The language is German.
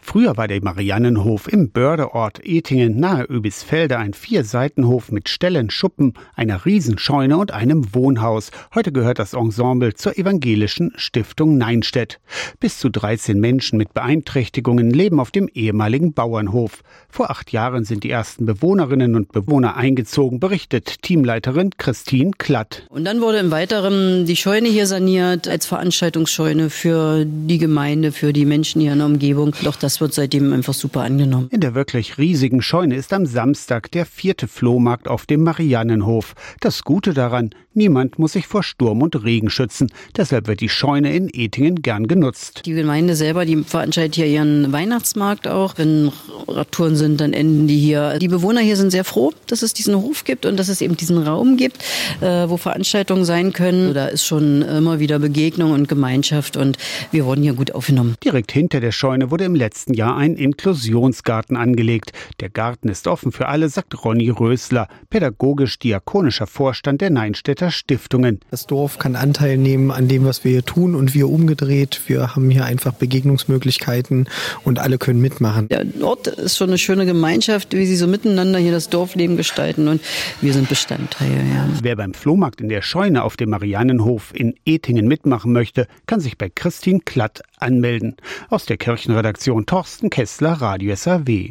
Früher war der Mariannenhof im Bördeort Etingen nahe Oebisfelde ein 4-Seitenhof mit Ställen, Schuppen, einer Riesenscheune und einem Wohnhaus. Heute gehört das Ensemble zur evangelischen Stiftung Neinstedt. Bis zu 13 Menschen mit Beeinträchtigungen leben auf dem ehemaligen Bauernhof. Vor 8 Jahren sind die ersten Bewohnerinnen und Bewohner eingezogen, berichtet Teamleiterin Christine Klatt. Und dann wurde im Weiteren die Scheune hier saniert als Veranstaltungsscheune für die Gemeinde, für die Menschen hier in der Umgebung. Doch das wird seitdem einfach super angenommen. In der wirklich riesigen Scheune ist am Samstag der 4. Flohmarkt auf dem Mariannenhof. Das Gute daran, niemand muss sich vor Sturm und Regen schützen. Deshalb wird die Scheune in Etingen gern genutzt. Die Gemeinde selber, die veranstaltet hier ihren Weihnachtsmarkt auch. Wenn Radtouren sind, dann enden die hier. Die Bewohner hier sind sehr froh, dass es diesen Hof gibt und dass es eben diesen Raum gibt, wo Veranstaltungen sein können. Da ist schon immer wieder Begegnung und Gemeinschaft und wir wurden hier gut aufgenommen. Direkt hinter der Scheune wurde im letzten Jahr ein Inklusionsgarten angelegt. Der Garten ist offen für alle, sagt Ronny Rösler, pädagogisch-diakonischer Vorstand der Neinstedter Stiftungen. Das Dorf kann Anteil nehmen an dem, was wir hier tun und wir umgedreht. Wir haben hier einfach Begegnungsmöglichkeiten und alle können mitmachen. Der Ort ist schon eine schöne Gemeinschaft, wie sie so miteinander hier das Dorfleben gestalten und wir sind Bestandteil. Ja. Wer beim Flohmarkt in der Scheune auf dem Mariannenhof in Etingen mitmachen möchte, kann sich bei Christine Klatt anmelden. Aus der Kirchenredaktion Thorsten Kessler, Radio SAW.